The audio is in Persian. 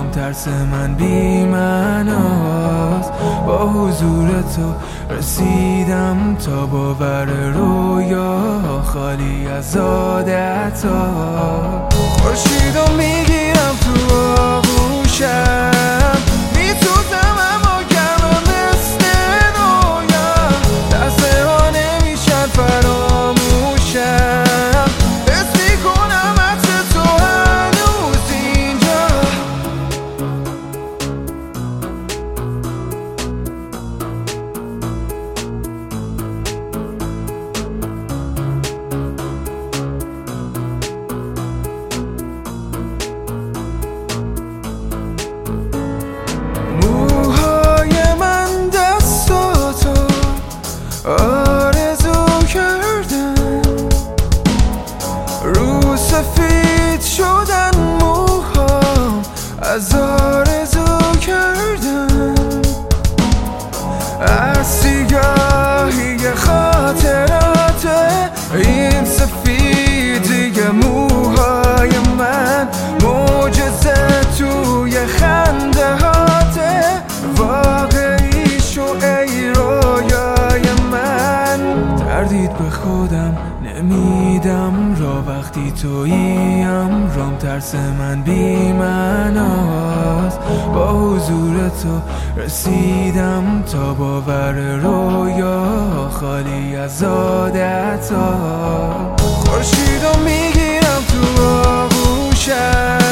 رام ترس من بی معناست. با حضور تو رسیدم تا باور رویا خالی از عادت‌ها. خورشیدو میگیرم تو آغوشم، میسوزم اما گرمم مثل نویم. لحظه ها نمیشن فراموشم، حس میکنم عطر تو هنوز اینجا. آرزو کردن رو سفید شدن موهام، از آرزو کردن از سیاهی خاطرات این سفیدی موهای من. معجزه توی خنده هاته، واقعی شو ای رویای من. تردید به خودم نمیدم را وقتی توییم، رام ترس من بی معناست. با حضور تو رسیدم تا باور رویا خالی از عادت‌ها. خورشیدو میگیرم تو آغوشم،